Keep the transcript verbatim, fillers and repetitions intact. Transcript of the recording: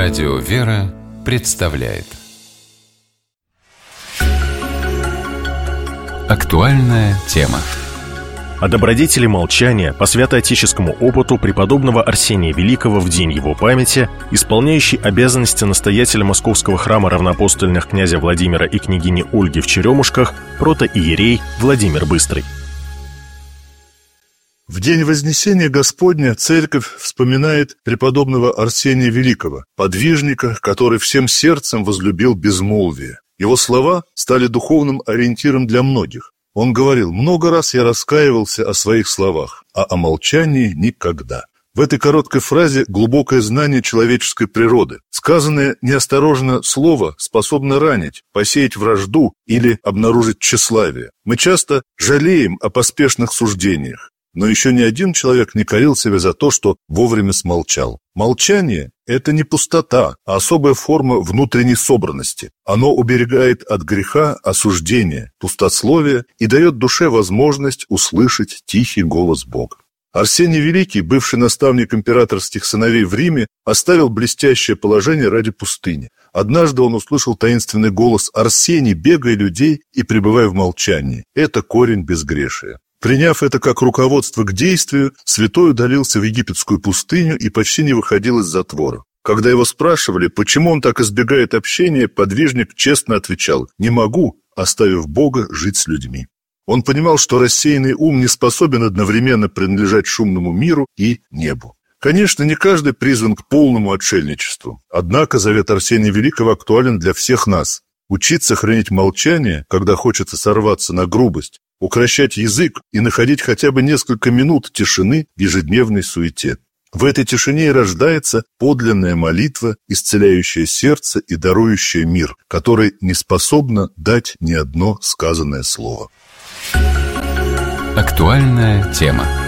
Радио «Вера» представляет актуальная тема. О добродетели молчания по святоотеческому опыту преподобного Арсения Великого в день его памяти, исполняющий обязанности настоятеля Московского храма равноапостольных князя Владимира и княгини Ольги в Черемушках, протоиерей Владимир Быстрый. В день Вознесения Господня Церковь вспоминает преподобного Арсения Великого, подвижника, который всем сердцем возлюбил безмолвие. Его слова стали духовным ориентиром для многих. Он говорил: «Много раз я раскаивался о своих словах, а о молчании никогда». В этой короткой фразе глубокое знание человеческой природы. Сказанное неосторожно слово способно ранить, посеять вражду или обнаружить тщеславие. Мы часто жалеем о поспешных суждениях, но еще ни один человек не корил себя за то, что вовремя смолчал. Молчание – это не пустота, а особая форма внутренней собранности. Оно уберегает от греха, осуждения, пустословия и дает душе возможность услышать тихий голос Бога. Арсений Великий, бывший наставник императорских сыновей в Риме, оставил блестящее положение ради пустыни. Однажды он услышал таинственный голос: «Арсений, бегай людей и пребывай в молчании». Это корень безгрешия. Приняв это как руководство к действию, святой удалился в египетскую пустыню и почти не выходил из затвора. Когда его спрашивали, почему он так избегает общения, подвижник честно отвечал: «Не могу, оставив Бога, жить с людьми». Он понимал, что рассеянный ум не способен одновременно принадлежать шумному миру и небу. Конечно, не каждый призван к полному отшельничеству. Однако завет Арсения Великого актуален для всех нас. Учиться хранить молчание, когда хочется сорваться на грубость, укрощать язык и находить хотя бы несколько минут тишины в ежедневной суете. В этой тишине и рождается подлинная молитва, исцеляющая сердце и дарующая мир, который не способно дать ни одно сказанное слово. Актуальная тема.